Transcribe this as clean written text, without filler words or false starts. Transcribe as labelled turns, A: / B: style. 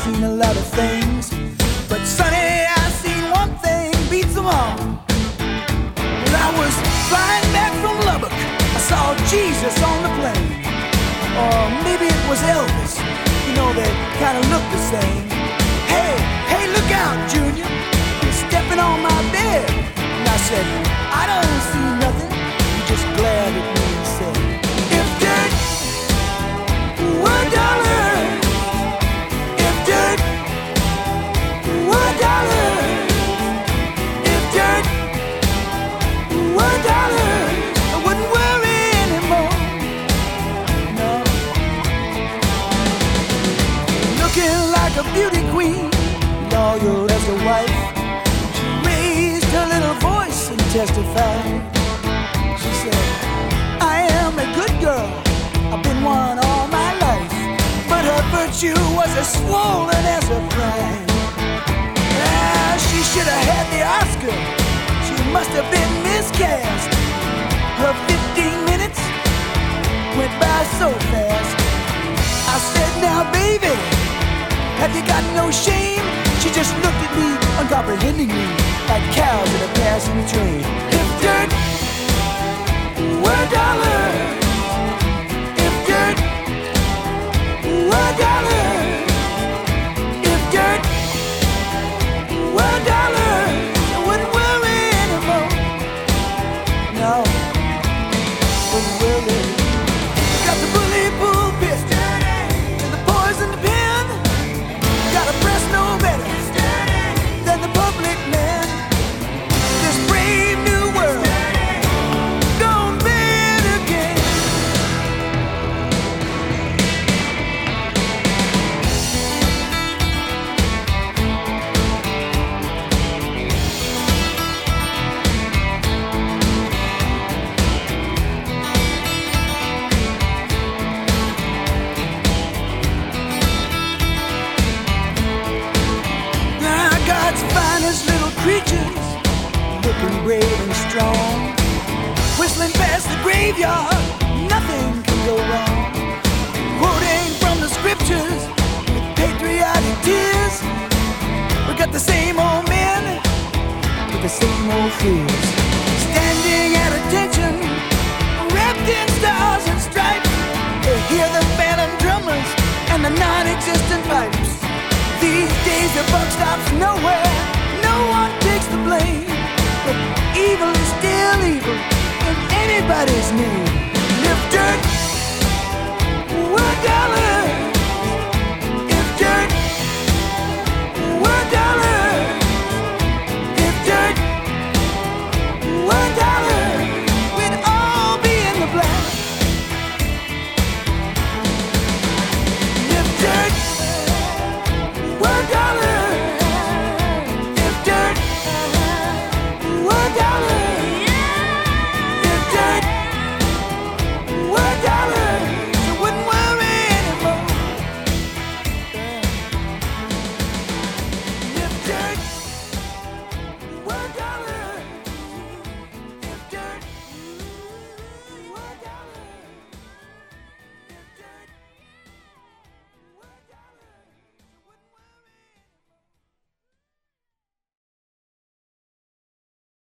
A: seen a lot of things, but Sonny, I seen one thing beats them all. When I was flying back from Lubbock, I saw Jesus on the plane. Or maybe it was Elvis, you know, they kind of look the same. Hey, hey, look out, Junior, you're stepping on my bed. And I said, I don't see nothing. He just glared at me and said, if dirt were dollars, if dirt were dollars, if dirt were dollars, I wouldn't worry anymore. No. Looking like a beauty queen, loyal as a wife, she raised her little voice and testified. She said, I am a good girl, I've been one all my life, but her virtue was as swollen as her pride. Ah, she should have had the Oscar, she must have been miscast. Her 15 minutes went by so fast. I said, now baby, have you got no shame? She just looked at me uncomprehendingly, like cows in a passing train. If dirt were dollars, if dirt were dollars, if dirt were dollars, I wouldn't worry anymore. No, wouldn't worry. Got the bully pulpit and the poison pen. Gotta press no better than the public man. This brave new world gonna bend again. Now God's finest little creatures, looking brave and strong, whistling past the graveyard, nothing can go wrong. Quoting from the scriptures with patriotic tears, we got the same old men with the same old fears, standing at attention, wrapped in stars and stripes. They hear the phantom drummers and the non-existent pipes. These days the buck stops nowhere, no one takes the blame, but evil is still evil in anybody's name. If dirt were dollars,